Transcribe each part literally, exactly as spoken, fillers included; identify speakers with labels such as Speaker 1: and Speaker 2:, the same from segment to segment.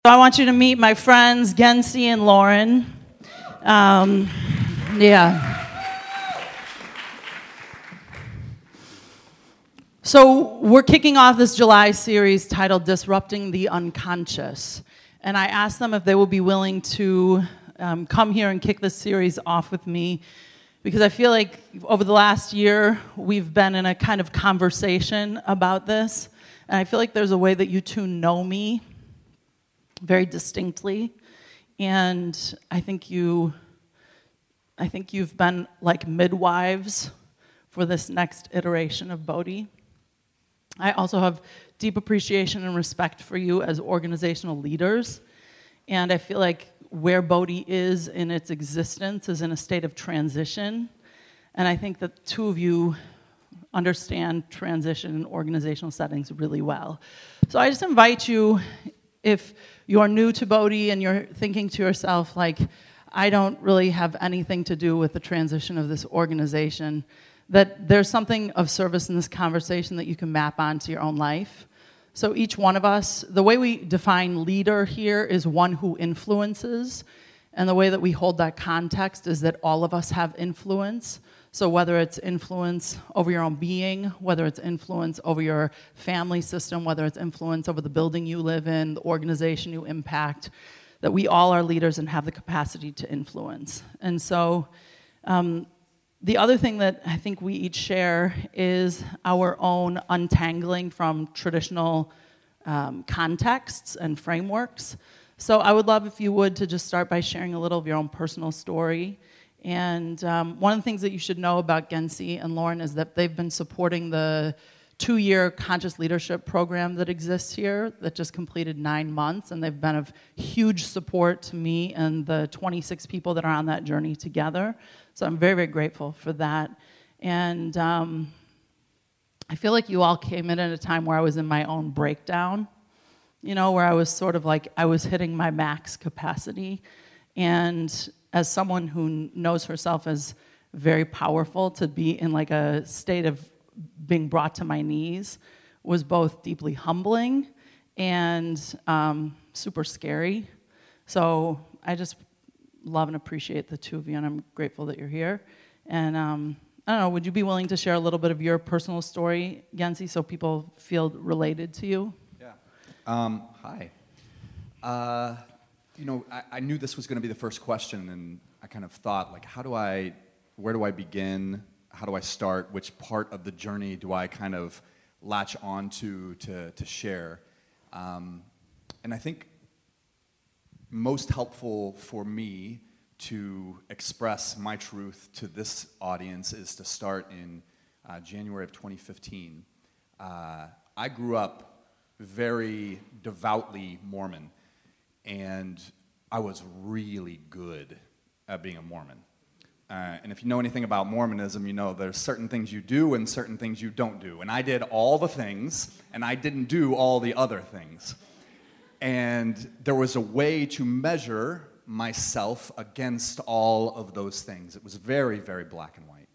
Speaker 1: So I want you to meet my friends, Gensi and Lauren. Um, yeah. So we're kicking off this July series titled Disrupting the Unconscious. And I asked them if they would be willing to um, come here and kick this series off with me, because I feel like over the last year, we've been in a kind of conversation about this. And I feel like there's a way that you two know me very distinctly, and I think you, I think you've been like midwives for this next iteration of Bodhi. I also have deep appreciation and respect for you as organizational leaders, and I feel like where Bodhi is in its existence is in a state of transition, and I think that the two of you understand transition in organizational settings really well. So I just invite you, if you're new to Bodhi and you're thinking to yourself, like, I don't really have anything to do with the transition of this organization, that there's something of service in this conversation that you can map onto your own life. So each one of us, the way we define leader here is one who influences, and the way that we hold that context is that all of us have influence. So whether it's influence over your own being, whether it's influence over your family system, whether it's influence over the building you live in, the organization you impact, that we all are leaders and have the capacity to influence. And so um, the other thing that I think we each share is our own untangling from traditional um, contexts and frameworks. So I would love if you would to just start by sharing a little of your own personal story. And um, one of the things that you should know about Gensi and Lauren is that they've been supporting the two-year conscious leadership program that exists here that just completed nine months, and they've been of huge support to me and the twenty-six people that are on that journey together. So I'm very, very grateful for that. And um, I feel like you all came in at a time where I was in my own breakdown, you know, where I was sort of like, I was hitting my max capacity. And as someone who knows herself as very powerful, to be in like a state of being brought to my knees was both deeply humbling and um, super scary. So I just love and appreciate the two of you, and I'm grateful that you're here. And um, I don't know, would you be willing to share a little bit of your personal story, Gensi, so people feel related to you?
Speaker 2: Yeah. Um, hi. Uh, You know, I, I knew this was going to be the first question, and I kind of thought, like, how do I, where do I begin? How do I start? Which part of the journey do I kind of latch onto to, to share? Um, and I think most helpful for me to express my truth to this audience is to start in uh, January of twenty fifteen. Uh, I grew up very devoutly Mormon. And I was really good at being a Mormon. Uh, and if you know anything about Mormonism, you know there's certain things you do and certain things you don't do. And I did all the things, and I didn't do all the other things. And there was a way to measure myself against all of those things. It was very, very black and white.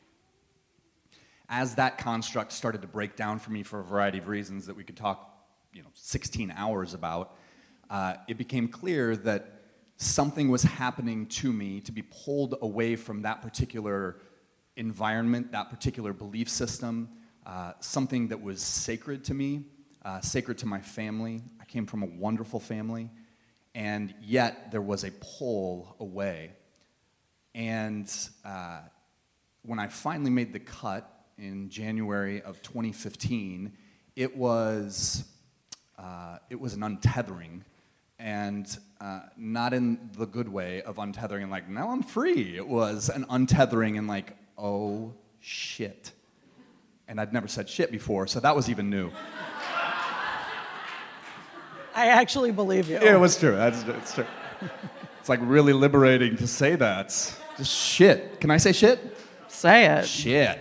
Speaker 2: As that construct started to break down for me for a variety of reasons that we could talk, you know, sixteen hours about, Uh, it became clear that something was happening to me to be pulled away from that particular environment, that particular belief system, uh, something that was sacred to me, uh, sacred to my family. I came from a wonderful family, and yet there was a pull away. And uh, when I finally made the cut in January of twenty fifteen, it was, uh, it was an untethering. And uh, not in the good way of untethering and like, now I'm free. It was an untethering and like, oh, shit. And I'd never said shit before, so that was even new.
Speaker 1: I actually believe you.
Speaker 2: Yeah, it was true. That's, it's true. It's like really liberating to say that. Just shit. Can I say shit?
Speaker 1: Say it.
Speaker 2: Shit.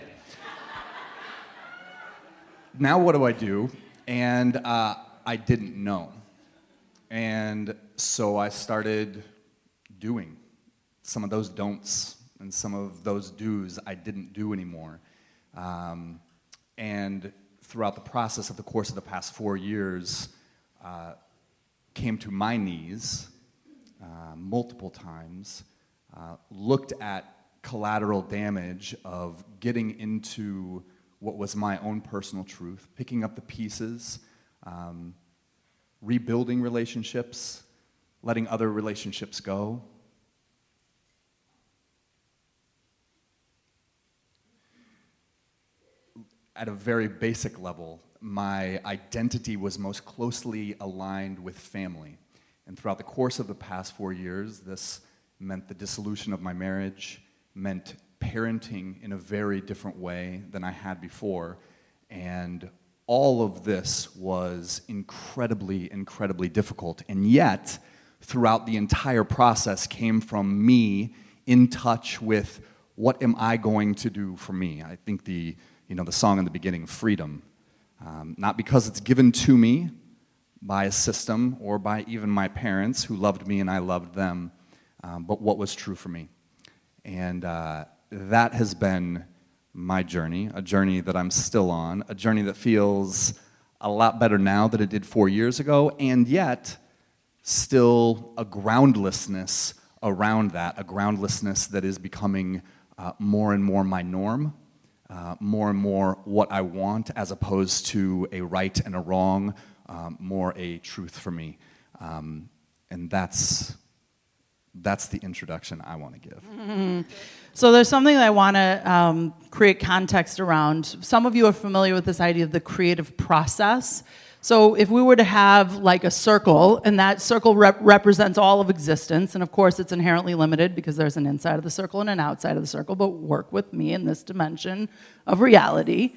Speaker 2: Now what do I do? And uh, I didn't know. And so I started doing some of those don'ts and some of those do's I didn't do anymore. Um, and throughout the process of the course of the past four years, uh, came to my knees uh, multiple times, uh, looked at collateral damage of getting into what was my own personal truth, picking up the pieces, um, rebuilding relationships, letting other relationships go. At a very basic level, my identity was most closely aligned with family. And throughout the course of the past four years, this meant the dissolution of my marriage, meant parenting in a very different way than I had before. And all of this was incredibly, incredibly difficult. And yet, throughout the entire process came from me in touch with what am I going to do for me. I think the, you know, the song in the beginning, Freedom, um, not because it's given to me by a system or by even my parents who loved me and I loved them, um, but what was true for me. And uh, that has been my journey, a journey that I'm still on, a journey that feels a lot better now than it did four years ago, and yet still a groundlessness around that, a groundlessness that is becoming uh, more and more my norm, uh, more and more what I want as opposed to a right and a wrong, um, more a truth for me. Um, and that's that's the introduction I want to give.
Speaker 1: Mm-hmm. So there's something that I want to um, create context around. Some of you are familiar with this idea of the creative process. So if we were to have like a circle, and that circle rep- represents all of existence, and of course it's inherently limited because there's an inside of the circle and an outside of the circle, but work with me in this dimension of reality.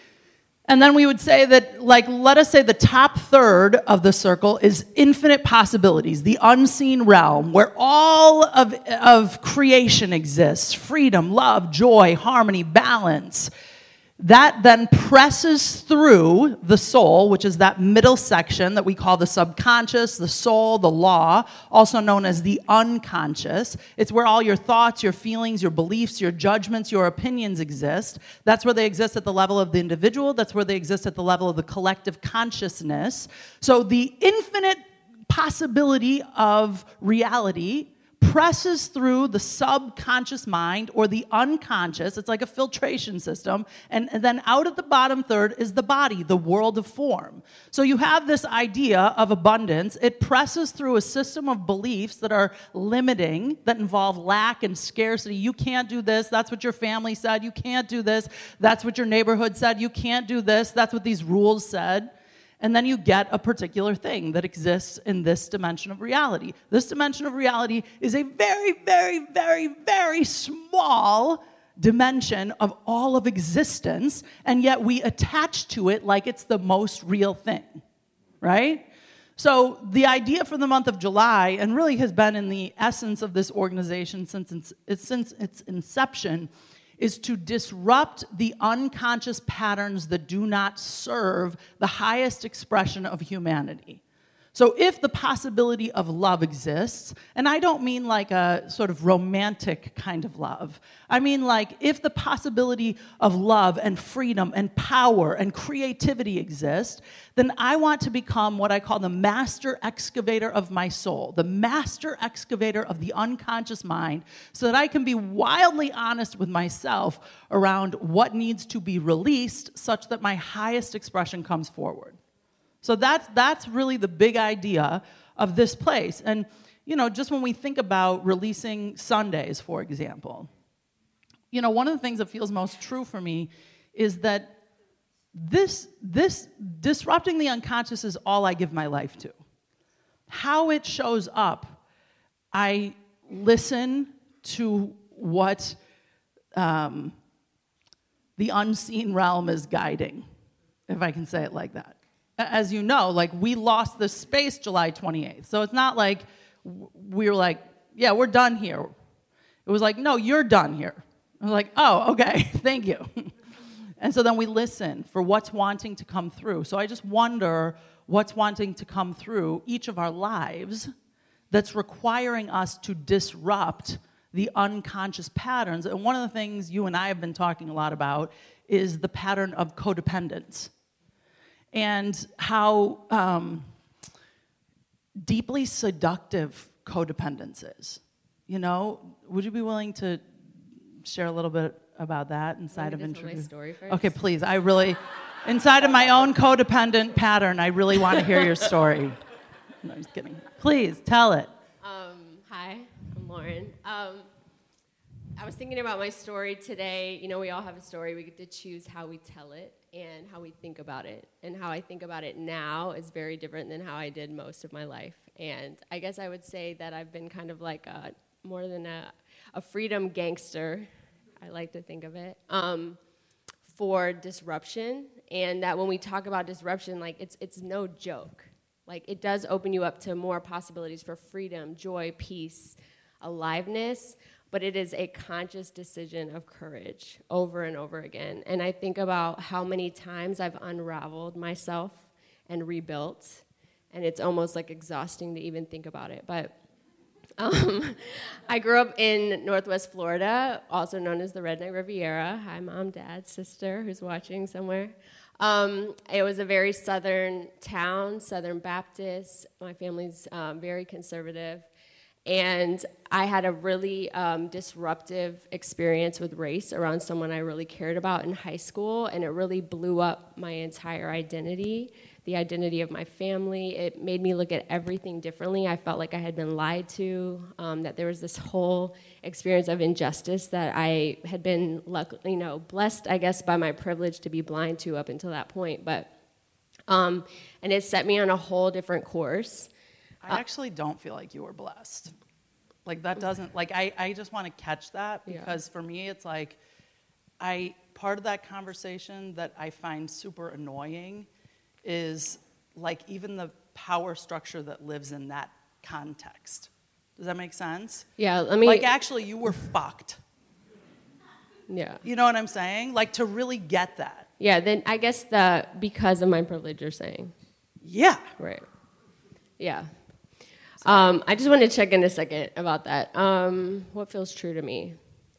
Speaker 1: And then we would say that, like, let us say the top third of the circle is infinite possibilities, the unseen realm, where all of, of creation exists, freedom, love, joy, harmony, balance. That then presses through the soul, which is that middle section that we call the subconscious, the soul, the law, also known as the unconscious. It's where all your thoughts, your feelings, your beliefs, your judgments, your opinions exist. That's where they exist at the level of the individual. That's where they exist at the level of the collective consciousness. So the infinite possibility of reality presses through the subconscious mind or the unconscious. It's like a filtration system. And, and then out at the bottom third is the body, the world of form. So you have this idea of abundance. It presses through a system of beliefs that are limiting, that involve lack and scarcity. You can't do this. That's what your family said. You can't do this. That's what your neighborhood said. You can't do this. That's what these rules said. And then you get a particular thing that exists in this dimension of reality. This dimension of reality is a very, very, very, very small dimension of all of existence, and yet we attach to it like it's the most real thing, right? So the idea for the month of July, and really has been in the essence of this organization since its, since its inception, is to disrupt the unconscious patterns that do not serve the highest expression of humanity. So if the possibility of love exists, and I don't mean like a sort of romantic kind of love, I mean like if the possibility of love and freedom and power and creativity exist, then I want to become what I call the master excavator of my soul, the master excavator of the unconscious mind, so that I can be wildly honest with myself around what needs to be released such that my highest expression comes forward. So that's that's really the big idea of this place. And, you know, just when we think about releasing Sundays, for example, you know, one of the things that feels most true for me is that this, this disrupting the unconscious is all I give my life to. How it shows up, I listen to what um, the unseen realm is guiding, if I can say it like that. As you know, like, we lost this space July twenty-eighth. So it's not like we were like, yeah, we're done here. It was like, no, you're done here. I was like, oh, okay, thank you. And so then we listen for what's wanting to come through. So I just wonder what's wanting to come through each of our lives that's requiring us to disrupt the unconscious patterns. And one of the things you and I have been talking a lot about is the pattern of codependence. And how um, deeply seductive codependence is. You know, would you be willing to share a little bit about that inside of introduce?
Speaker 3: Story first?
Speaker 1: Okay, please. I really, inside of my own codependent pattern, I really want to hear your story. No, I'm just kidding. Please tell it.
Speaker 3: Um, hi, I'm Lauren. Um, I was thinking about my story today. You know, we all have a story. We get to choose how we tell it and how we think about it. And how I think about it now is very different than how I did most of my life. And I guess I would say that I've been kind of like a, more than a, a freedom gangster, I like to think of it, um, for disruption. And that when we talk about disruption, like it's it's no joke. Like it does open you up to more possibilities for freedom, joy, peace, aliveness, but it is a conscious decision of courage over and over again. And I think about how many times I've unraveled myself and rebuilt, and it's almost like exhausting to even think about it. But um, I grew up in Northwest Florida, also known as the Redneck Riviera. Hi, Mom, Dad, sister, who's watching somewhere. Um, it was a very southern town, Southern Baptist. My family's um, very conservative. And I had a really um, disruptive experience with race around someone I really cared about in high school, and it really blew up my entire identity, the identity of my family. It made me look at everything differently. I felt like I had been lied to, um, that there was this whole experience of injustice that I had been, luckily, you know, blessed, I guess, by my privilege to be blind to up until that point. But, um, and it set me on a whole different course.
Speaker 1: I actually don't feel like you were blessed. Like that doesn't, like I, I just want to catch that because yeah. for me it's like, I, part of that conversation that I find super annoying is like even the power structure that lives in that context. Does that make sense?
Speaker 3: Yeah, I mean.
Speaker 1: Like actually you were fucked.
Speaker 3: Yeah.
Speaker 1: You know what I'm saying? Like to really get that.
Speaker 3: Yeah, then I guess the, because of my privilege you're saying.
Speaker 1: Yeah.
Speaker 3: Right. Yeah. Um, I just wanted to check in a second about that. Um, what feels true to me?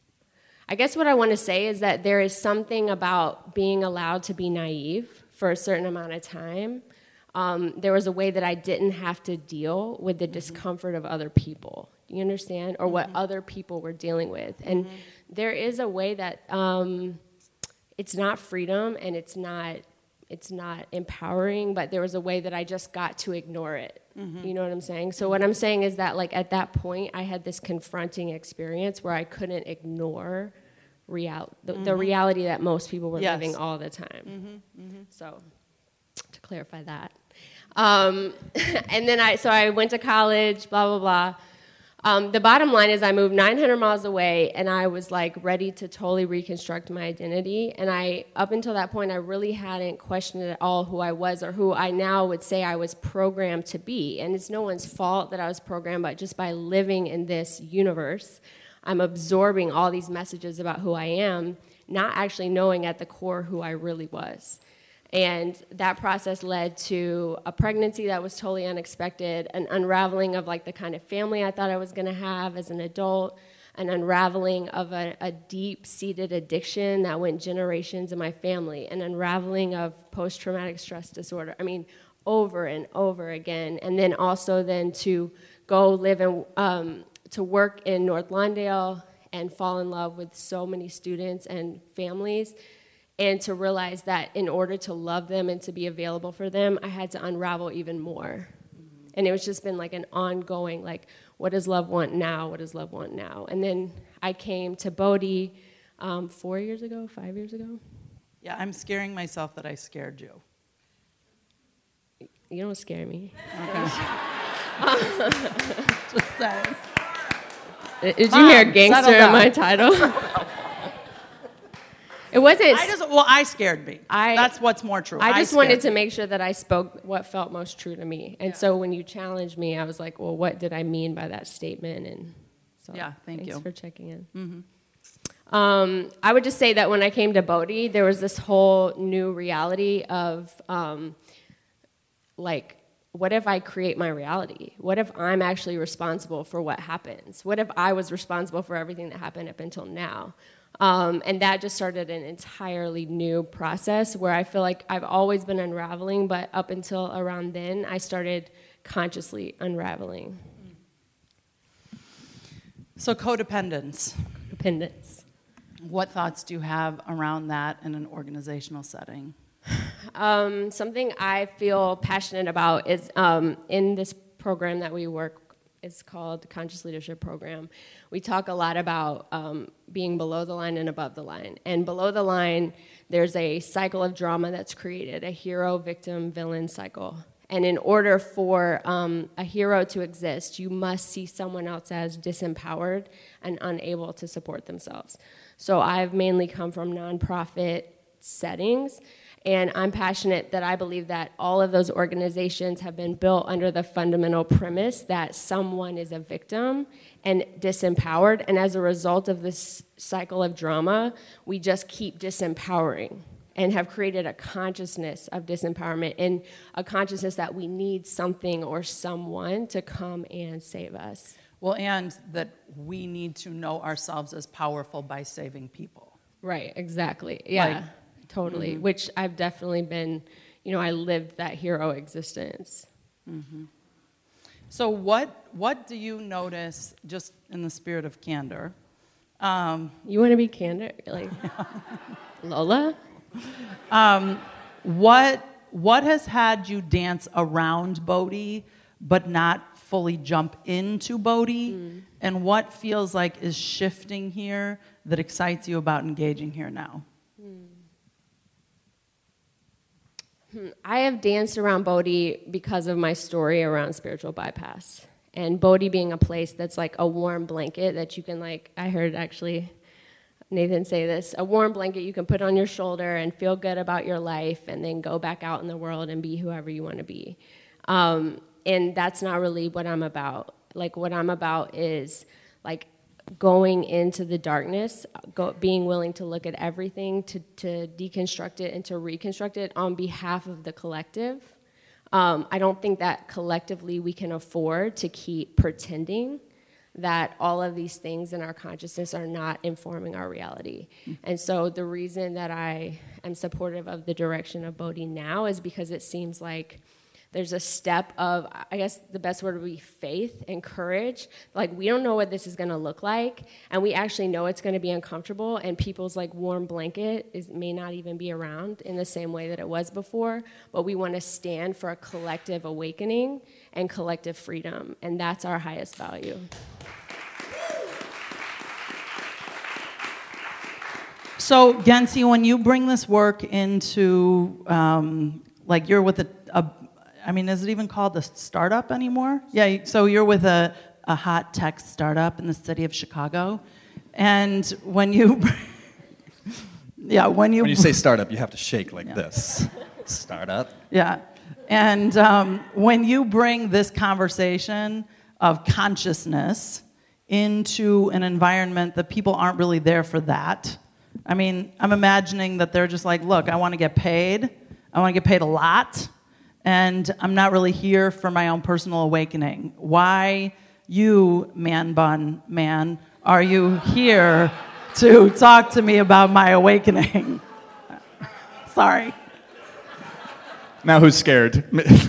Speaker 3: I guess what I want to say is that there is something about being allowed to be naive for a certain amount of time. Um, there was a way that I didn't have to deal with the mm-hmm. discomfort of other people. Do you understand? Or mm-hmm. what other people were dealing with. And mm-hmm. there is a way that um, it's not freedom and it's not it's not empowering, but there was a way that I just got to ignore it. Mm-hmm. You know what I'm saying? So what I'm saying is that, like, at that point, I had this confronting experience where I couldn't ignore real- the, mm-hmm. the reality that most people were yes. living all the time. Mm-hmm. Mm-hmm. So, to clarify that. Um, and then I, so I went to college, blah, blah, blah. Um, the bottom line is I moved nine hundred miles away, and I was, like, ready to totally reconstruct my identity. And I, up until that point, I really hadn't questioned at all who I was or who I now would say I was programmed to be. And it's no one's fault that I was programmed, but just by living in this universe, I'm absorbing all these messages about who I am, not actually knowing at the core who I really was. And that process led to a pregnancy that was totally unexpected, an unraveling of like the kind of family I thought I was going to have as an adult, an unraveling of a, a deep-seated addiction that went generations in my family, an unraveling of post-traumatic stress disorder. I mean, over and over again. And then also then to go live and um, to work in North Lawndale and fall in love with so many students and families, and to realize that in order to love them and to be available for them, I had to unravel even more. Mm-hmm. And it was just been like an ongoing, like, what does love want now? What does love want now? And then I came to Bodhi um, four years ago, five years ago.
Speaker 1: Yeah, I'm scaring myself that I scared you.
Speaker 3: You don't scare me.
Speaker 1: Okay. Just saying.
Speaker 3: Did you hear gangster in my title? It wasn't.
Speaker 1: I just, well, I scared me.
Speaker 3: I,
Speaker 1: That's what's more true.
Speaker 3: I just
Speaker 1: I
Speaker 3: wanted to make sure that I spoke what felt most true to me. And
Speaker 1: yeah.
Speaker 3: so when you challenged me, I was like, well, what did I mean by that statement? And so
Speaker 1: yeah, thank
Speaker 3: thanks
Speaker 1: you.
Speaker 3: for checking in.
Speaker 1: Mm-hmm.
Speaker 3: Um, I would just say that when I came to Bodhi, there was this whole new reality of, um, like, what if I create my reality? What if I'm actually responsible for what happens? What if I was responsible for everything that happened up until now? Um, and that just started an entirely new process where I feel like I've always been unraveling, but up until around then, I started consciously unraveling.
Speaker 1: So codependence.
Speaker 3: Dependence.
Speaker 1: What thoughts do you have around that in an organizational setting?
Speaker 3: Um, something I feel passionate about is um, in this program that we work, it's called the Conscious Leadership Program. We talk a lot about um, being below the line and above the line. And below the line, there's a cycle of drama that's created, a hero, victim, villain cycle. And in order for um, a hero to exist, you must see someone else as disempowered and unable to support themselves. So I've mainly come from nonprofit settings, and I'm passionate that I believe that all of those organizations have been built under the fundamental premise that someone is a victim and disempowered, and as a result of this cycle of drama, we just keep disempowering and have created a consciousness of disempowerment and a consciousness that we need something or someone to come and save us.
Speaker 1: Well, and that we need to know ourselves as powerful by saving people.
Speaker 3: Right, exactly. Yeah, like, totally. Mm-hmm. Which I've definitely been, you know, I lived that hero existence.
Speaker 1: Mm-hmm. So what what do you notice, just in the spirit of candor? Um,
Speaker 3: you want to be candor? Like, Lola?
Speaker 1: Um, what what has had you dance around Bodhi but not fully jump into Bodhi? Mm. And what feels like is shifting here that excites you about engaging here now?
Speaker 3: Hmm. I have danced around Bodhi because of my story around spiritual bypass. And Bodhi being a place that's like a warm blanket that you can, like, I heard actually Nathan say this, a warm blanket you can put on your shoulder and feel good about your life and then go back out in the world and be whoever you want to be. Um, and that's not really what I'm about. Like, what I'm about is, like, going into the darkness, go, being willing to look at everything, to, to deconstruct it and to reconstruct it on behalf of the collective. Um, I don't think that collectively we can afford to keep pretending that all of these things in our consciousness are not informing our reality. Mm-hmm. And so the reason that I am supportive of the direction of Bodhi now is because it seems like there's a step of, I guess the best word would be faith and courage. Like, we don't know what this is going to look like, and we actually know it's going to be uncomfortable, and people's like warm blanket is, may not even be around in the same way that it was before, but we want to stand for a collective awakening and collective freedom, and that's our highest value.
Speaker 1: So, Gensi, when you bring this work into, um, like, you're with a, a I mean, is it even called a startup anymore? Yeah, so you're with a, a hot tech startup in the city of Chicago. And when you, yeah, when you...
Speaker 2: When you say startup, you have to shake like
Speaker 1: yeah.
Speaker 2: this. Startup.
Speaker 1: Yeah. And um, when you bring this conversation of consciousness into an environment that people aren't really there for that, I mean, I'm imagining that they're just like, look, I want to get paid. I want to get paid a lot. And I'm not really here for my own personal awakening. Why, you man bun man, are you here to talk to me about my awakening? Sorry.
Speaker 2: Now who's scared?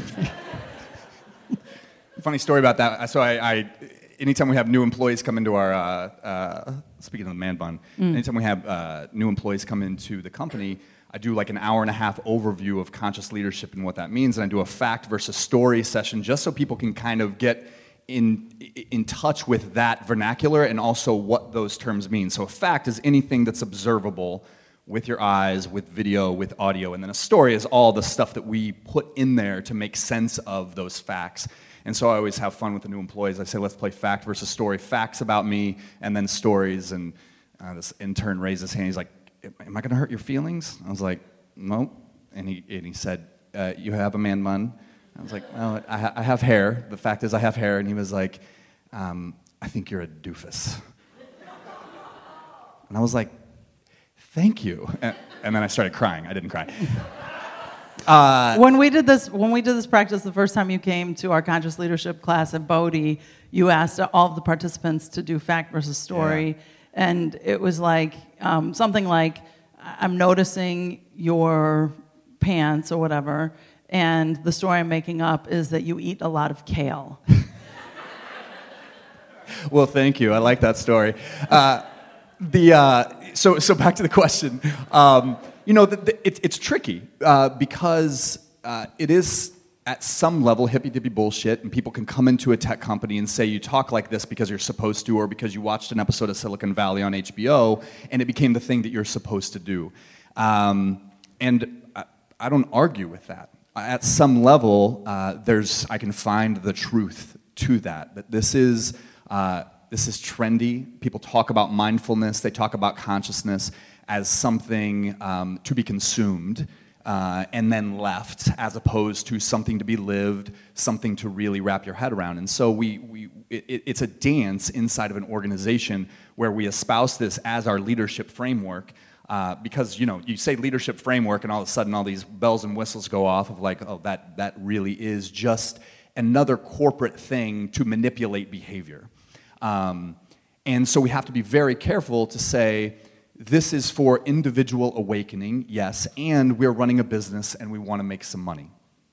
Speaker 2: Funny story about that. So I, I, anytime we have new employees come into our, uh, uh, speaking of the man bun, mm. anytime we have uh, new employees come into the company, I do like an hour and a half overview of conscious leadership and what that means, and I do a fact versus story session just so people can kind of get in in touch with that vernacular and also what those terms mean. So a fact is anything that's observable with your eyes, with video, with audio, and then a story is all the stuff that we put in there to make sense of those facts. And so I always have fun with the new employees. I say, let's play fact versus story. Facts about me, and then stories. And uh, this intern raised his hand. He's like, am I going to hurt your feelings? I was like, nope. And he, and he said, uh, you have a man bun? I was like, well, I, ha- I have hair. The fact is I have hair. And he was like, um, I think you're a doofus. And I was like, thank you. And, and then I started crying. I didn't cry.
Speaker 1: Uh, when we did this, when we did this practice the first time you came to our conscious leadership class at Bodhi, you asked all of the participants to do fact versus story. Yeah. And it was like um, something like, I'm noticing your pants or whatever, And the story I'm making up is that you eat a lot of kale.
Speaker 2: Well, thank you. I like that story. Uh, the uh, so so back to the question. Um, you know, the, the, it's it's tricky uh, because uh, it is at some level hippy-dippy bullshit, and people can come into a tech company and say you talk like this because you're supposed to, or because you watched an episode of Silicon Valley on H B O, and it became the thing that you're supposed to do. Um, and I, I don't argue with that. At some level, uh, there's I can find the truth to that. That this is uh, this is trendy. People talk about mindfulness. They talk about consciousness as something um, to be consumed. Uh, and then left, as opposed to something to be lived, something to really wrap your head around. And so we, we it, it's a dance inside of an organization where we espouse this as our leadership framework, uh, because you know you say leadership framework, and all of a sudden all these bells and whistles go off of like, oh, that that really is just another corporate thing to manipulate behavior. Um, and so we have to be very careful to say, this is for individual awakening, yes, and we're running a business and we want to make some money.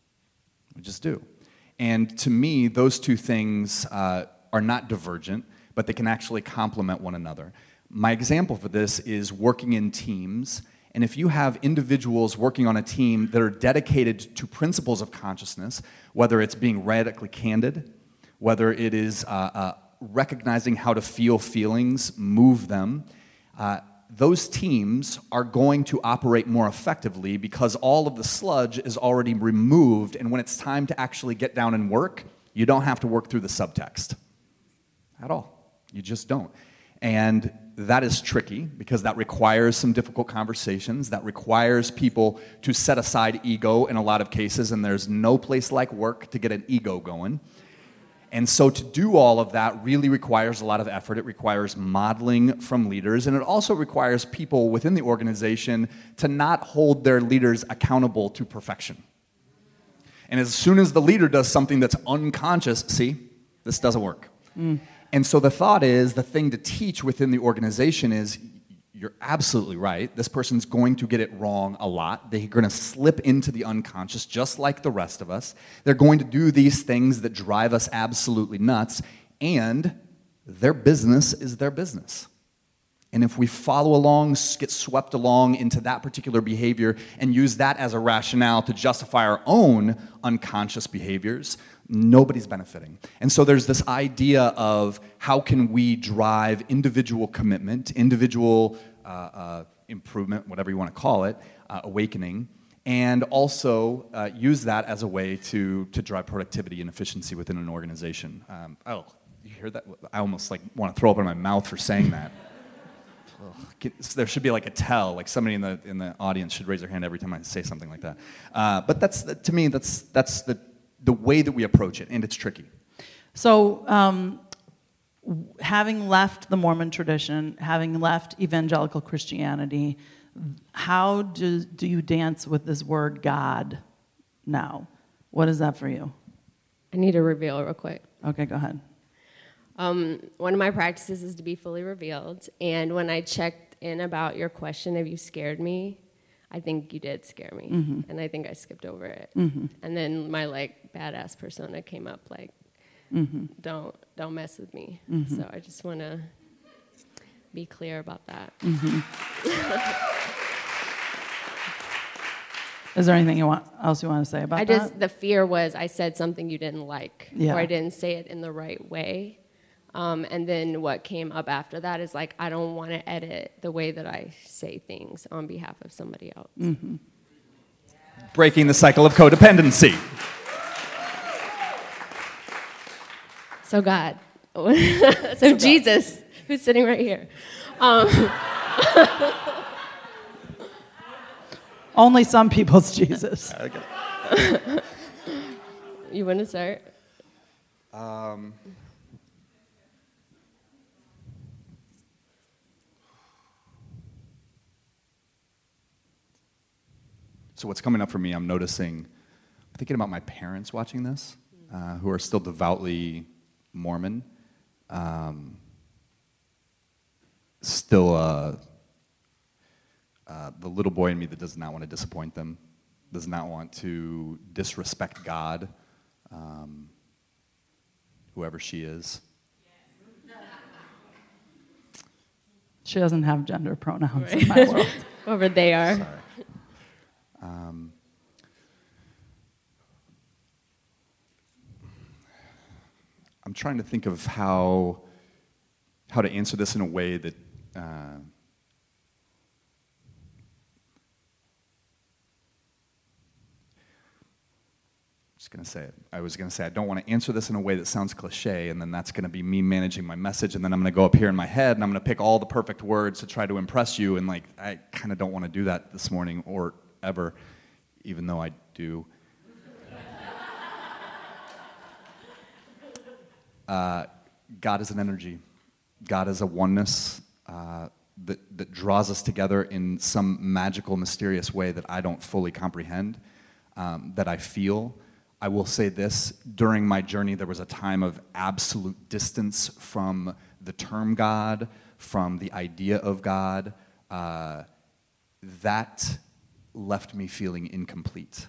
Speaker 2: We just do. And to me, those two things uh, are not divergent, but they can actually complement one another. My example for this is working in teams, and if you have individuals working on a team that are dedicated to principles of consciousness, whether it's being radically candid, whether it is uh, uh, recognizing how to feel feelings, move them, uh, those teams are going to operate more effectively because all of the sludge is already removed, and when it's time to actually get down and work, you don't have to work through the subtext at all. You just don't. And that is tricky because that requires some difficult conversations. That requires people to set aside ego in a lot of cases, and there's no place like work to get an ego going. And so to do all of that really requires a lot of effort. It requires modeling from leaders, and it also requires people within the organization to not hold their leaders accountable to perfection. And as soon as the leader does something that's unconscious, see, this doesn't work. Mm. And so the thought is, the thing to teach within the organization is, you're absolutely right. This person's going to get it wrong a lot. They're going to slip into the unconscious just like the rest of us. They're going to do these things that drive us absolutely nuts, and their business is their business. And if we follow along, get swept along into that particular behavior and use that as a rationale to justify our own unconscious behaviors, nobody's benefiting. And so there's this idea of how can we drive individual commitment, individual uh, uh, improvement, whatever you want to call it, uh, awakening, and also uh, use that as a way to, to drive productivity and efficiency within an organization. Um, oh, you hear that? I almost like want to throw up in my mouth for saying that. There should be like a tell, like somebody in the in the audience should raise their hand every time I say something like that. Uh, but that's to me, that's that's the the way that we approach it, and it's tricky.
Speaker 1: So, um, having left the Mormon tradition, having left evangelical Christianity, how do do you dance with this word God now? What is that for you?
Speaker 3: I need to reveal real quick.
Speaker 1: Okay, go ahead.
Speaker 3: Um, one of my practices is to be fully revealed, and when I checked in about your question, have you scared me? I think you did scare me, mm-hmm. and I think I skipped over it. Mm-hmm. And then my like badass persona came up, like, mm-hmm. don't don't mess with me. Mm-hmm. So I just want to be clear about that.
Speaker 1: Mm-hmm. Is there anything you want else you want to say about
Speaker 3: I
Speaker 1: that?
Speaker 3: Just the fear was I said something you didn't like,
Speaker 1: yeah.
Speaker 3: or I didn't say it in the right way. Um, and then what came up after that is like, I don't want to edit the way that I say things on behalf of somebody else.
Speaker 1: Mm-hmm.
Speaker 2: Breaking the cycle of codependency.
Speaker 3: So God. so, so Jesus, God. Who's sitting right here. Um,
Speaker 1: Only some people's Jesus.
Speaker 2: Okay.
Speaker 3: You want to start?
Speaker 2: Um... So what's coming up for me, I'm noticing, I'm thinking about my parents watching this, uh, who are still devoutly Mormon. Um, still uh, uh, the little boy in me that does not want to disappoint them. does not want to disrespect God, um, whoever she is.
Speaker 1: She doesn't have gender pronouns
Speaker 3: Right.
Speaker 1: in my world.
Speaker 3: Whoever they are.
Speaker 2: Sorry. Um, I'm trying to think of how how to answer this in a way that uh, just going to say it. I was going to say I don't want to answer this in a way that sounds cliche, and then that's going to be me managing my message, and then I'm going to go up here in my head, and I'm going to pick all the perfect words to try to impress you, and like I kind of don't want to do that this morning or ever, even though I do. uh, God is an energy. God is a oneness uh, that, that draws us together in some magical, mysterious way that I don't fully comprehend, um, that I feel. I will say this, during my journey there was a time of absolute distance from the term God, from the idea of God. Uh, that left me feeling incomplete.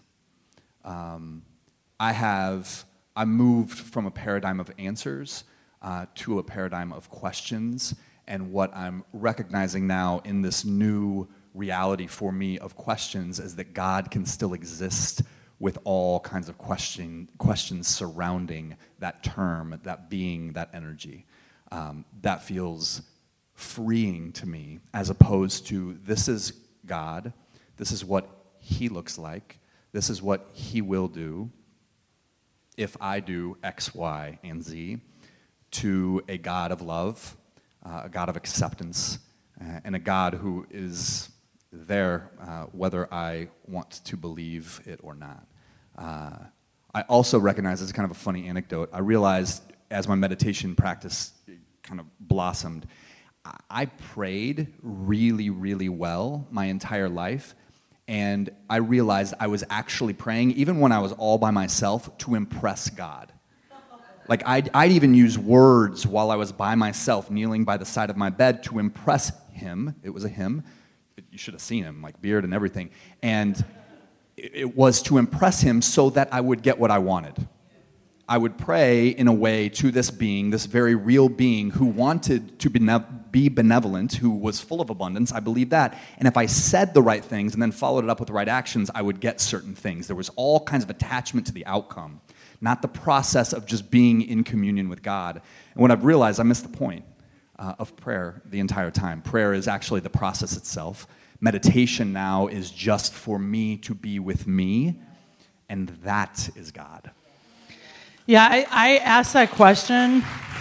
Speaker 2: Um, I have, I moved from a paradigm of answers uh, to a paradigm of questions, and what I'm recognizing now in this new reality for me of questions is that God can still exist with all kinds of question, questions surrounding that term, that being, that energy. Um, that feels freeing to me, as opposed to this is God, this is what he looks like, this is what he will do if I do X, Y, and Z, to a God of love, uh, a God of acceptance, uh, and a God who is there uh, whether I want to believe it or not. Uh, I also recognize, it's kind of a funny anecdote, I realized as my meditation practice kind of blossomed, I prayed really, really well my entire life, and I realized I was actually praying, even when I was all by myself, to impress God. Like, I'd, I'd even use words while I was by myself, kneeling by the side of my bed, to impress him. It was a him. You should have seen him, like beard and everything. And it was to impress him so that I would get what I wanted. I would pray in a way to this being, this very real being who wanted to be benevolent, who was full of abundance. I believe that. And if I said the right things and then followed it up with the right actions, I would get certain things. There was all kinds of attachment to the outcome, not the process of just being in communion with God. And what I've realized, I missed the point uh, of prayer the entire time. Prayer is actually the process itself. Meditation now is just for me to be with me, and that is God.
Speaker 1: Yeah, I, I asked that question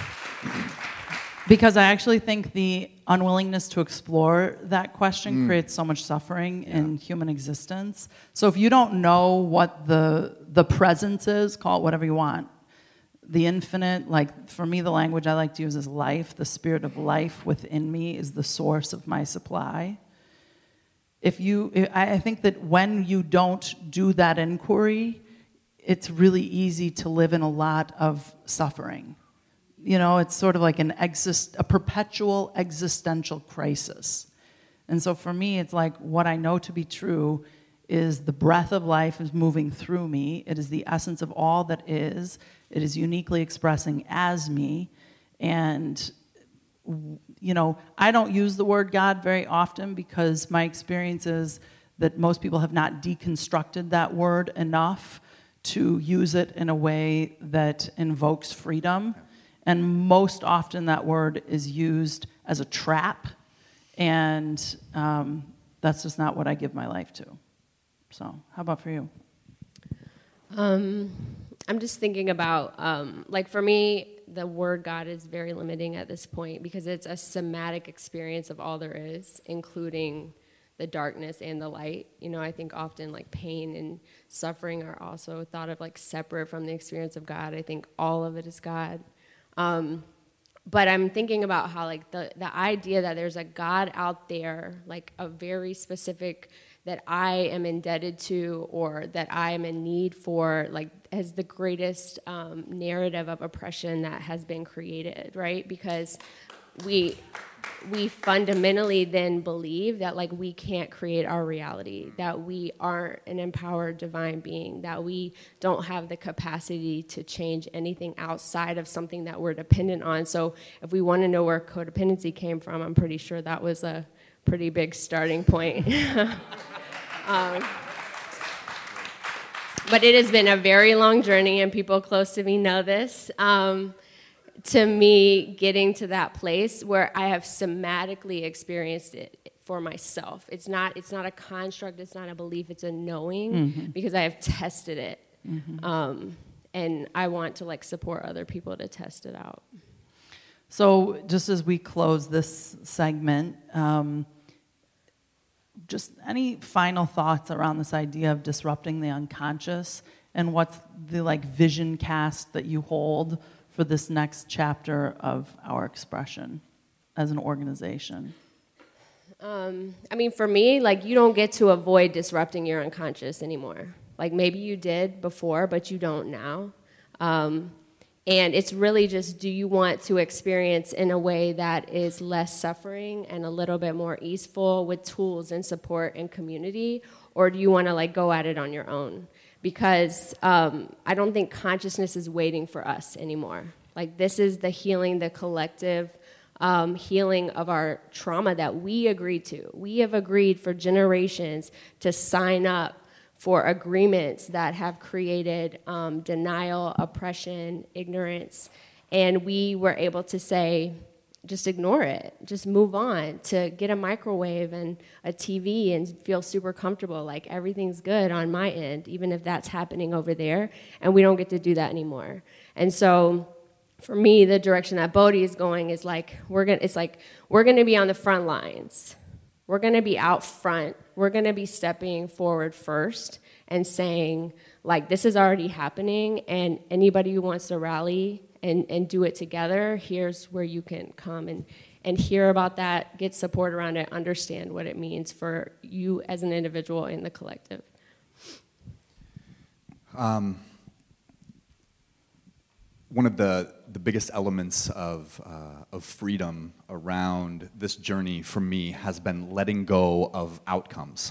Speaker 1: because I actually think the unwillingness to explore that question mm. creates so much suffering yeah. in human existence. So if you don't know what the the presence is, call it whatever you want, the infinite, like for me, the language I like to use is life. The spirit of life within me is the source of my supply. If you, I think that when you don't do that inquiry, it's really easy to live in a lot of suffering. You know, it's sort of like an exist, a perpetual existential crisis. And so for me, it's like what I know to be true is the breath of life is moving through me. It is the essence of all that is. It is uniquely expressing as me. And, you know, I don't use the word God very often because my experience is that most people have not deconstructed that word enough to use it in a way that invokes freedom. And most often that word is used as a trap, and um, that's just not what I give my life to. So how about for you?
Speaker 3: Um, I'm just thinking about, um, like for me, the word God is very limiting at this point because it's a somatic experience of all there is, including the darkness and the light. You know, I think often like pain and suffering are also thought of like separate from the experience of God. I think all of it is God. Um, but I'm thinking about how like the, the idea that there's a God out there, like a very specific that I am indebted to or that I am in need for, like as the greatest um, narrative of oppression that has been created, right? Because we we fundamentally then believe that like we can't create our reality, that we aren't an empowered divine being, that we don't have the capacity to change anything outside of something that we're dependent on. So if we want to know where codependency came from, I'm pretty sure that was a pretty big starting point. um, but it has been a very long journey, and people close to me know this. Um, to me, getting to that place where I have somatically experienced it for myself. It's not, it's not a construct, it's not a belief, it's a knowing, mm-hmm. because I have tested it. Mm-hmm. Um, and I want to like support other people to test it out.
Speaker 1: So just as we close this segment, um, just any final thoughts around this idea of disrupting the unconscious, and what's the like vision cast that you hold for this next chapter of our expression as an organization?
Speaker 3: Um, I mean, for me, like, you don't get to avoid disrupting your unconscious anymore. Like, maybe you did before, but you don't now. Um, and it's really just, do you want to experience in a way that is less suffering and a little bit more easeful with tools and support and community, or do you want to, like, go at it on your own? Because um, I don't think consciousness is waiting for us anymore. Like, this is the healing, the collective um, healing of our trauma that we agreed to. We have agreed for generations to sign up for agreements that have created um, denial, oppression, ignorance, and we were able to say, just ignore it, just move on, to get a microwave and a T V and feel super comfortable, like everything's good on my end, even if that's happening over there, and we don't get to do that anymore. And so for me, the direction that Bodhi is going is like, we're gonna, it's like, we're gonna be on the front lines. We're gonna be out front. We're gonna be stepping forward first and saying, like, this is already happening, and anybody who wants to rally And, and do it together, here's where you can come and, and hear about that, get support around it, understand what it means for you as an individual in the collective. Um,
Speaker 2: one of the, the biggest elements of, uh, of freedom around this journey for me has been letting go of outcomes.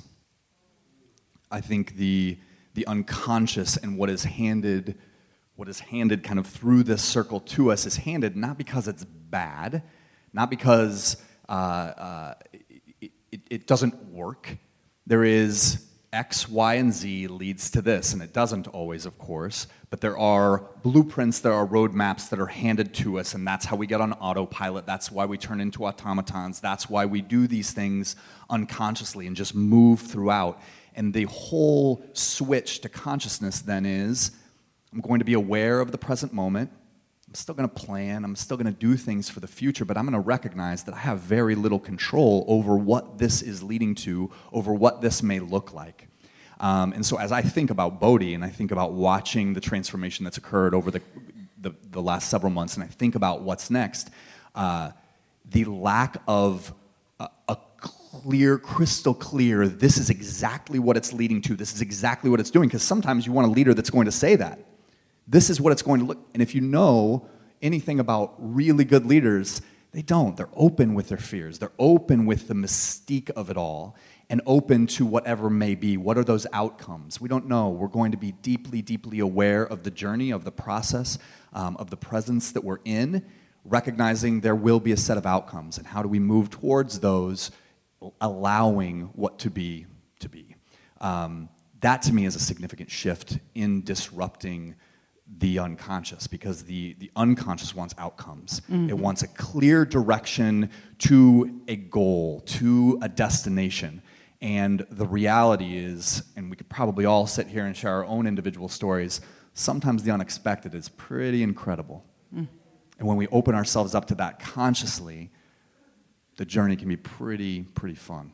Speaker 2: I think the, the unconscious and what is handed What is handed kind of through this circle to us is handed not because it's bad, not because uh, uh, it, it, it doesn't work. There is X, Y, and Z leads to this, and it doesn't always, of course, but there are blueprints, there are roadmaps that are handed to us, and that's how we get on autopilot. That's why we turn into automatons. That's why we do these things unconsciously and just move throughout. And the whole switch to consciousness then is, I'm going to be aware of the present moment. I'm still going to plan. I'm still going to do things for the future, but I'm going to recognize that I have very little control over what this is leading to, over what this may look like. Um, and so as I think about Bodhi, and I think about watching the transformation that's occurred over the, the, the last several months, and I think about what's next, uh, the lack of a, a clear, crystal clear, this is exactly what it's leading to, this is exactly what it's doing, because sometimes you want a leader that's going to say that. This is what it's going to look, and if you know anything about really good leaders, they don't. They're open with their fears. They're open with the mystique of it all and open to whatever may be. What are those outcomes? We don't know. We're going to be deeply, deeply aware of the journey, of the process, um, of the presence that we're in, recognizing there will be a set of outcomes, and how do we move towards those, allowing what to be to be. Um, that, to me, is a significant shift in disrupting the unconscious, because the, the unconscious wants outcomes. Mm-hmm. It wants a clear direction to a goal, to a destination. And the reality is, and we could probably all sit here and share our own individual stories, sometimes the unexpected is pretty incredible. Mm. And when we open ourselves up to that consciously, the journey can be pretty, pretty fun.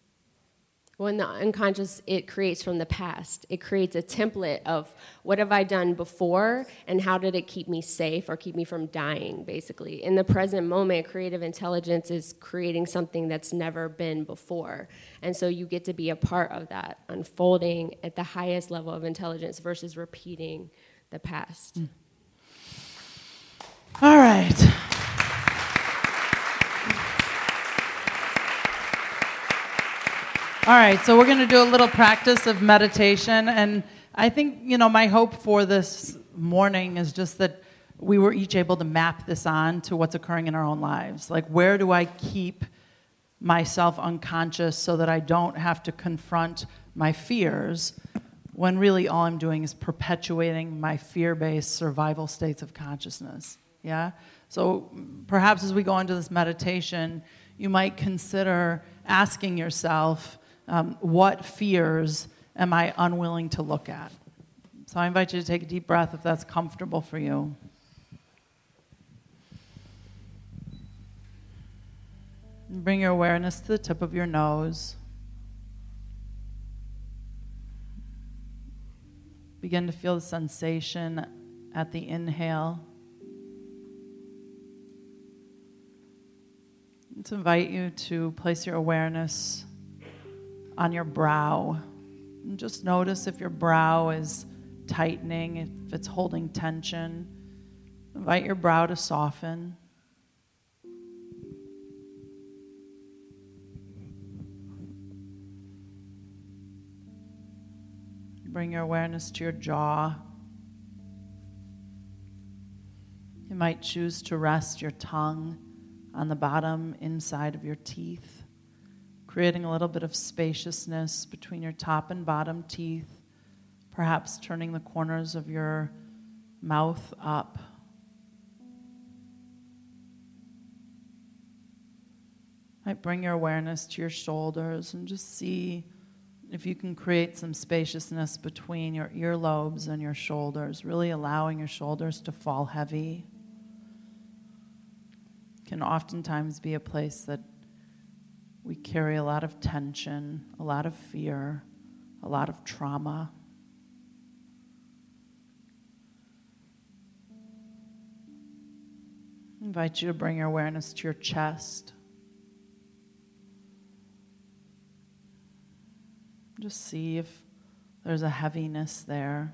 Speaker 3: When the unconscious, it creates from the past. It creates a template of what have I done before and how did it keep me safe or keep me from dying, basically. In the present moment, creative intelligence is creating something that's never been before. And so you get to be a part of that unfolding at the highest level of intelligence versus repeating the past.
Speaker 1: All right. All right, so we're going to do a little practice of meditation. And I think, you know, my hope for this morning is just that we were each able to map this on to what's occurring in our own lives. Like, where do I keep myself unconscious so that I don't have to confront my fears when really all I'm doing is perpetuating my fear-based survival states of consciousness? Yeah? So perhaps as we go into this meditation, you might consider asking yourself, um, what fears am I unwilling to look at? So I invite you to take a deep breath if that's comfortable for you. Bring your awareness to the tip of your nose. Begin to feel the sensation at the inhale. To invite you to place your awareness on your brow. And just notice if your brow is tightening, if it's holding tension. Invite your brow to soften. Bring your awareness to your jaw. You might choose to rest your tongue on the bottom inside of your teeth, creating a little bit of spaciousness between your top and bottom teeth, perhaps turning the corners of your mouth up. Might bring your awareness to your shoulders and just see if you can create some spaciousness between your earlobes and your shoulders, really allowing your shoulders to fall heavy. Can oftentimes be a place that we carry a lot of tension, a lot of fear, a lot of trauma. I invite you to bring your awareness to your chest. Just see if there's a heaviness there.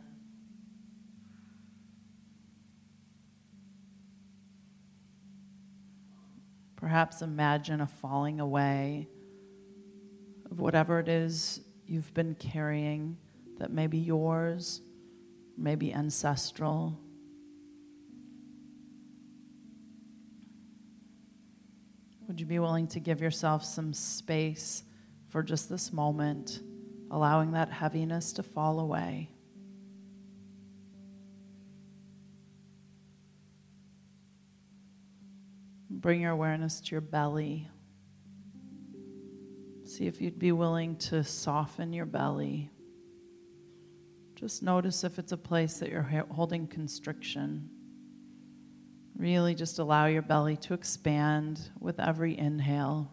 Speaker 1: Perhaps imagine a falling away of whatever it is you've been carrying that may be yours, may be ancestral. Would you be willing to give yourself some space for just this moment, allowing that heaviness to fall away? Bring your awareness to your belly. See if you'd be willing to soften your belly. Just notice if it's a place that you're holding constriction. Really just allow your belly to expand with every inhale.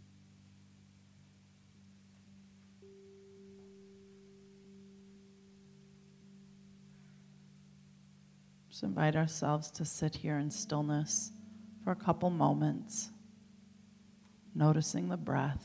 Speaker 1: Just invite ourselves to sit here in stillness for a couple moments, noticing the breath.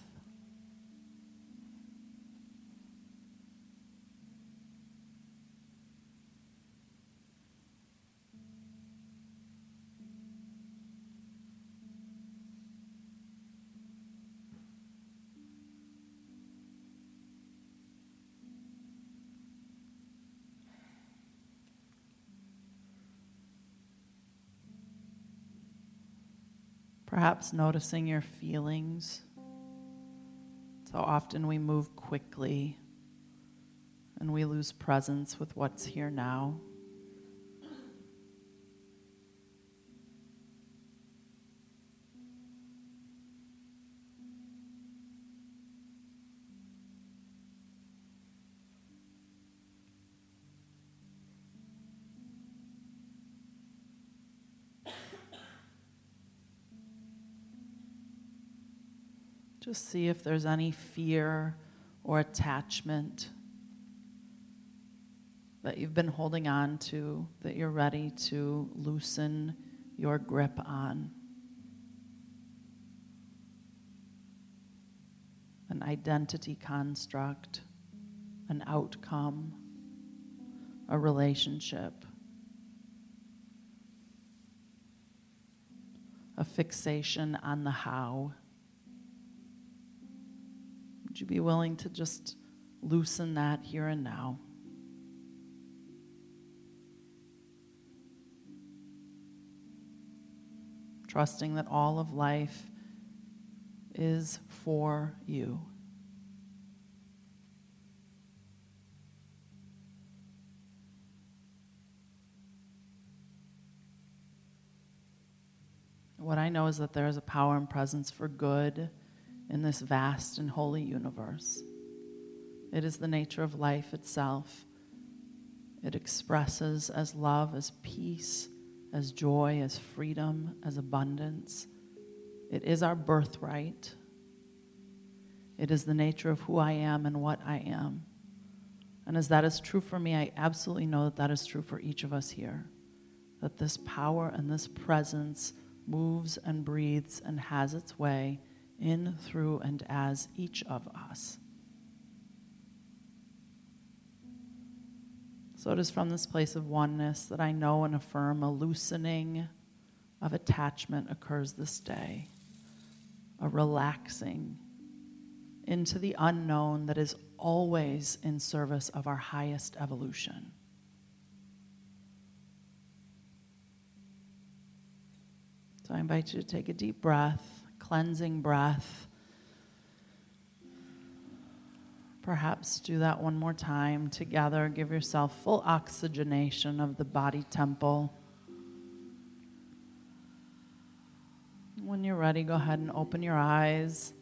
Speaker 1: Perhaps noticing your feelings. So often we move quickly and we lose presence with what's here now. Just see if there's any fear or attachment that you've been holding on to that you're ready to loosen your grip on. An identity construct, an outcome, a relationship, a fixation on the how. Would you be willing to just loosen that here and now? Trusting that all of life is for you. What I know is that there is a power and presence for good in this vast and holy universe. It is the nature of life itself. It expresses as love, as peace, as joy, as freedom, as abundance. It is our birthright. It is the nature of who I am and what I am. And as that is true for me, I absolutely know that that is true for each of us here. That this power and this presence moves and breathes and has its way in, through, and as each of us. So it is from this place of oneness that I know and affirm a loosening of attachment occurs this day, a relaxing into the unknown that is always in service of our highest evolution. So I invite you to take a deep breath, cleansing breath. Perhaps do that one more time together. Give yourself full oxygenation of the body temple. When you're ready, go ahead and open your eyes.